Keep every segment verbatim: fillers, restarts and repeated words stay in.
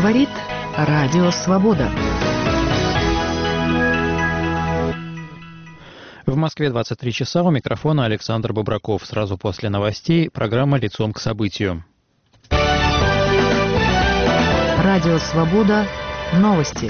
Говорит Радио Свобода. В Москве двадцать три часа, у микрофона Александр Бобраков. Сразу после новостей программа «Лицом к событию». Радио Свобода. Новости.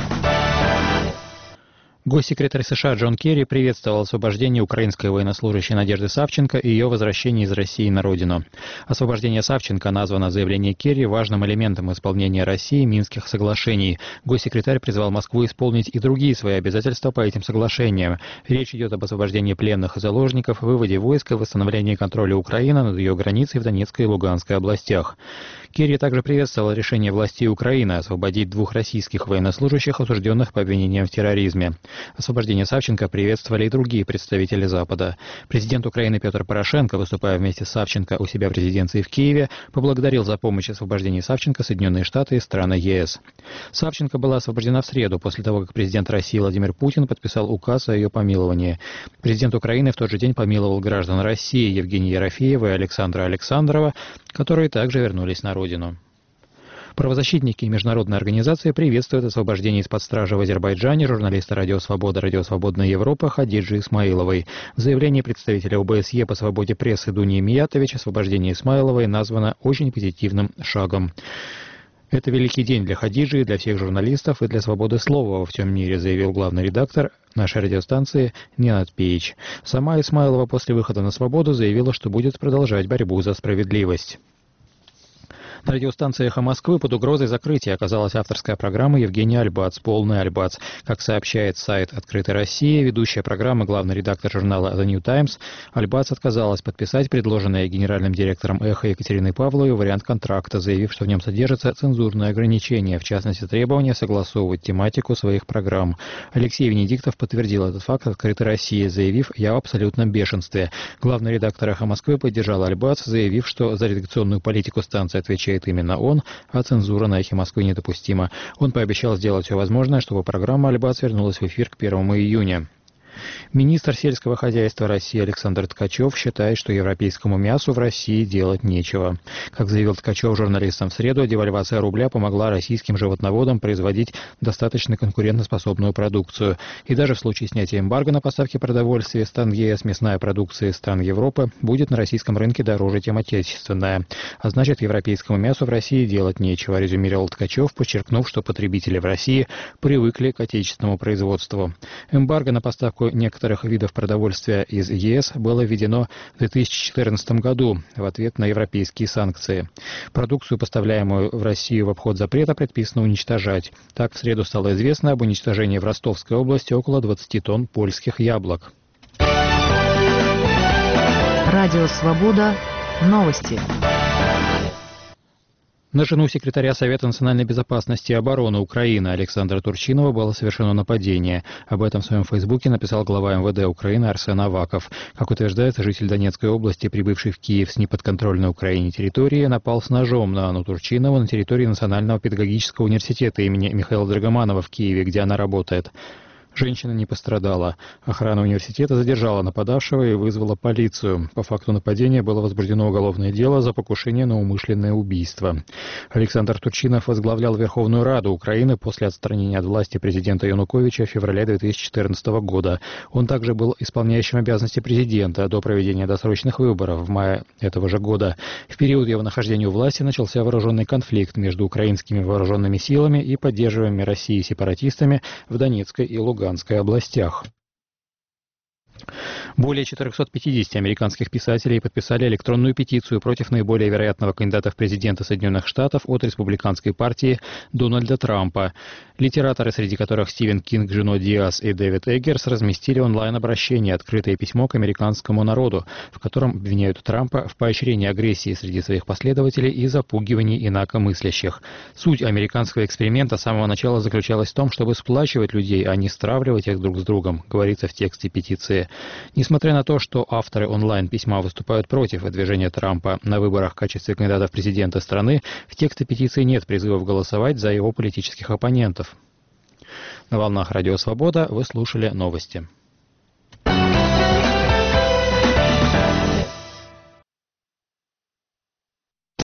Госсекретарь США Джон Керри приветствовал освобождение украинской военнослужащей Надежды Савченко и ее возвращение из России на родину. Освобождение Савченко названо в заявлении Керри важным элементом исполнения России Минских соглашений. Госсекретарь призвал Москву исполнить и другие свои обязательства по этим соглашениям. Речь идет об освобождении пленных и заложников, выводе войск и восстановлении контроля Украины над ее границей в Донецкой и Луганской областях. Керри также приветствовал решение властей Украины освободить двух российских военнослужащих, осужденных по обвинениям в терроризме. Освобождение Савченко приветствовали и другие представители Запада. Президент Украины Петр Порошенко, выступая вместе с Савченко у себя в резиденции в Киеве, поблагодарил за помощь в освобождении Савченко Соединенные Штаты и страны ЕС. Савченко была освобождена в среду, после того, как президент России Владимир Путин подписал указ о ее помиловании. Президент Украины в тот же день помиловал граждан России Евгения Ерофеева и Александра Александрова, которые также вернулись на родину. Правозащитники и международные организации приветствуют освобождение из-под стражи в Азербайджане журналиста «Радио Свобода», «Радио Свободная Европа» Хадиджи Исмаиловой. В заявлении представителя ОБСЕ по свободе прессы Дуни Миятович освобождение Исмаиловой названо очень позитивным шагом. «Это великий день для Хадиджи, для всех журналистов и для свободы слова во всем мире», заявил главный редактор нашей радиостанции Ненад Пеич. Сама Исмаилова после выхода на свободу заявила, что будет продолжать борьбу за справедливость. На радиостанции «Эхо Москвы» под угрозой закрытия оказалась авторская программа Евгения Альбац «Полный Альбац». Как сообщает сайт «Открытой России», ведущая программы, главный редактор журнала «The New Times», Альбац отказалась подписать предложенный генеральным директором «Эхо» Екатериной Павловой вариант контракта, заявив, что в нем содержатся цензурные ограничения, в частности, требование согласовывать тематику своих программ. Алексей Венедиктов подтвердил этот факт «Открытой России», заявив: «Я в абсолютном бешенстве». Главный редактор «Эхо Москвы» поддержал Альбац, заявив, что за редакционную политику станции отвечает именно он, а цензура на «Эхе Москвы» недопустима. Он пообещал сделать все возможное, чтобы программа «Альбац» вернулась в эфир к первому июня. Министр сельского хозяйства России Александр Ткачев считает, что европейскому мясу в России делать нечего. Как заявил Ткачев журналистам в среду, девальвация рубля помогла российским животноводам производить достаточно конкурентоспособную продукцию. И даже в случае снятия эмбарго на поставки продовольствия из стран ЕС мясная продукция из стран Европы будет на российском рынке дороже, чем отечественная. А значит, европейскому мясу в России делать нечего, резюмировал Ткачев, подчеркнув, что потребители в России привыкли к отечественному производству. Эмбарго на поставку некоторых видов продовольствия из ЕС было введено в две тысячи четырнадцатом году в ответ на европейские санкции. Продукцию, поставляемую в Россию в обход запрета, предписано уничтожать. Так, в среду стало известно об уничтожении в Ростовской области около двадцати тонн польских яблок. Радио Свобода. Новости. На жену секретаря Совета национальной безопасности и обороны Украины Александра Турчинова было совершено нападение. Об этом в своем фейсбуке написал глава эм вэ дэ Украины Арсен Аваков. Как утверждается, житель Донецкой области, прибывший в Киев с неподконтрольной Украине территории, напал с ножом на Анну Турчинову на территории Национального педагогического университета имени Михаила Драгоманова в Киеве, где она работает. Женщина не пострадала. Охрана университета задержала нападавшего и вызвала полицию. По факту нападения было возбуждено уголовное дело за покушение на умышленное убийство. Александр Турчинов возглавлял Верховную Раду Украины после отстранения от власти президента Януковича в феврале две тысячи четырнадцатого года. Он также был исполняющим обязанности президента до проведения досрочных выборов в мае этого же года. В период его нахождения у власти начался вооруженный конфликт между украинскими вооруженными силами и поддерживаемыми Россией сепаратистами в Донецкой и Луганской областях. Более четырехсот пятидесяти американских писателей подписали электронную петицию против наиболее вероятного кандидата в президенты Соединенных Штатов от республиканской партии Дональда Трампа. Литераторы, среди которых Стивен Кинг, Джуно Диас и Дэвид Эггерс, разместили онлайн-обращение «Открытое письмо к американскому народу», в котором обвиняют Трампа в поощрении агрессии среди своих последователей и запугивании инакомыслящих. Суть американского эксперимента с самого начала заключалась в том, чтобы сплачивать людей, а не стравливать их друг с другом, говорится в тексте петиции. Несмотря на то, что авторы онлайн-письма выступают против выдвижения Трампа на выборах в качестве кандидата в президенты страны, в тексте петиции нет призывов голосовать за его политических оппонентов. На волнах Радио Свобода вы слушали новости.